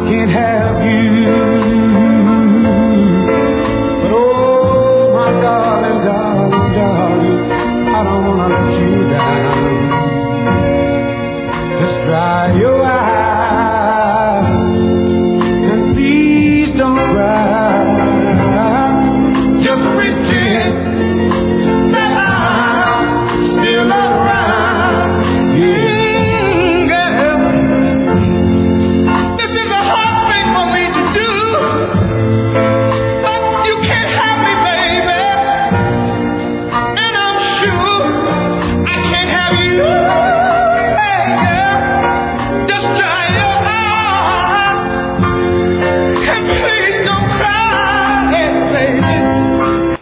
can't have you. But oh, my darling, darling, darling, I don't wanna let you down. Just dry your